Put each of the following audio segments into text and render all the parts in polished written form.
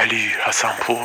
علی حسنپور.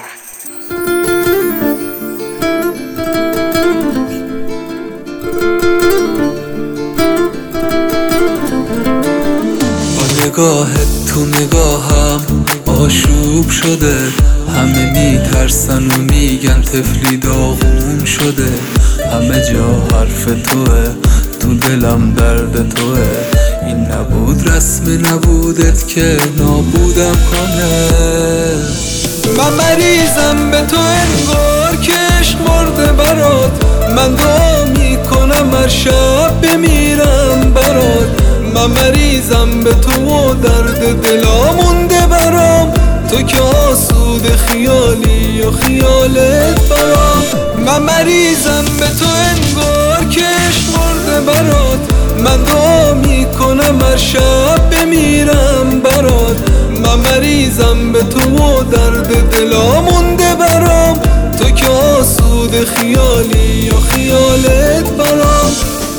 نگاهت تو نگاهم آشوب شده، همه میترسن و میگن طفلی داغون شده. همه جا حرف توه، تو دلم درد توه. این نبود رسم نبودت که نابودم کنه. من مریضم به تو انگار که عشق مرده برات. من دعا میکنم هر شب بمیرم برات. من مریضم به تو و درد دلا مونده برام. تو که آسود خیالی و خیالت برام. من مریضم به تو انگار که عشق مرده برات. من دعا میکنم هر شب بمیرم برات. من مریضم به تو و درد دلا مونده برام. تو که آسود خیالی و خیالت برام.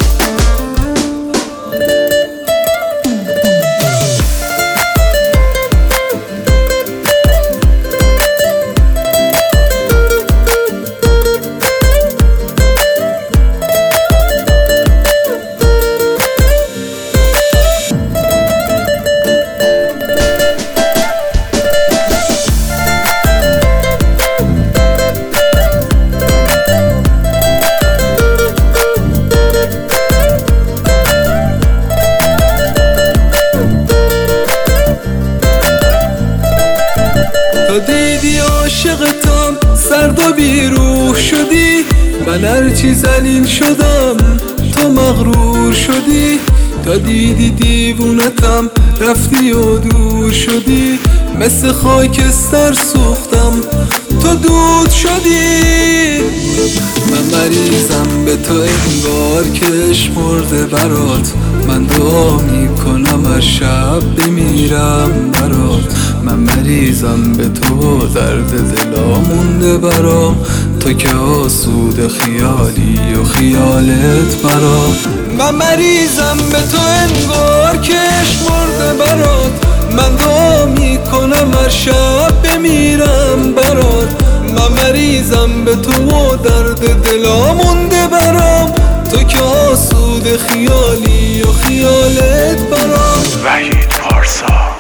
تا دیدی عاشقتم سرد و بیروح شدی. من هرچی ذلیل شدم تو مغرور شدی. تا دیدی دیوونتم رفتی و دور شدی. مثل خاکستر سوختم تو دود شدی. من مریضم به تو انگار که عشق مرده برات. من دعا میکنم هر شب بمیرم برات. من مریضم به تو درد دلا مونده برام. تو که آسود خیالی و خیالت برام. من مریضم به تو انگار که عشق مرده برات. من دعا میکنم هر شب بمیرم برات. من مریضم به تو و درد دلا مونده برام. تو که آسود خیالی و خیالت برام. وحید پارسا.